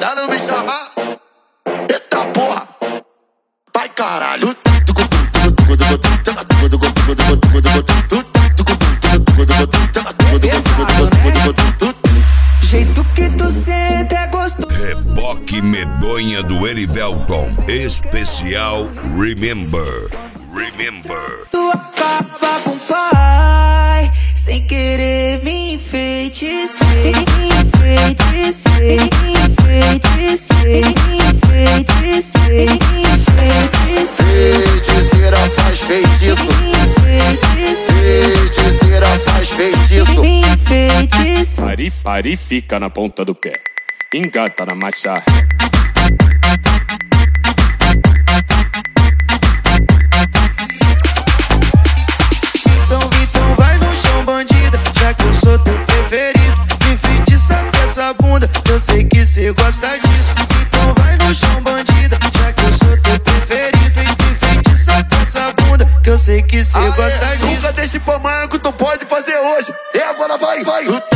Tentando me chamar? Eita porra! Vai caralho! Jeito que tu sente é gostoso. Reboque medonha do Erivelton. Especial Remember. Tu acaba com o pai, sem querer me enfeitiçei. Feiticeira faz feitiço. Feiticeira faz feitiço. Ari fica na ponta do pé, engata na marcha. Então vai no chão, bandida, já que eu sou teu preferido. Me enfeitiça com essa bunda, eu sei que cê gosta disso. Então vai no chão, bandida, já que eu sou teu preferido. Me enfeitiça com essa bunda, que eu sei que cê gosta disso. Nunca deixe pra amanhã que tu pode fazer hoje. E agora vai!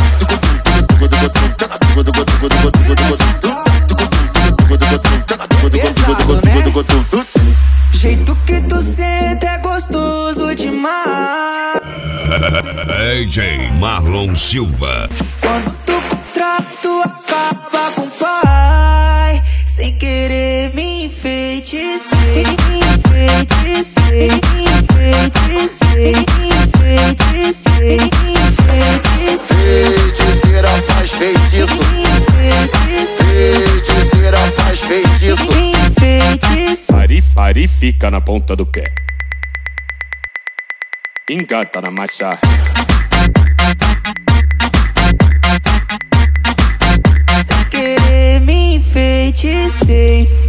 Pesado, né? Jeito que tu sente é gostoso demais. AJ Marlon Silva. Quando tu contrato acaba com o pai, sem querer me enfeitiçei. Feiticeira faz feitiço. Feiticeira faz feitiço. Ari fica na ponta do pé, engata na marcha. Sem querer me enfeiticei.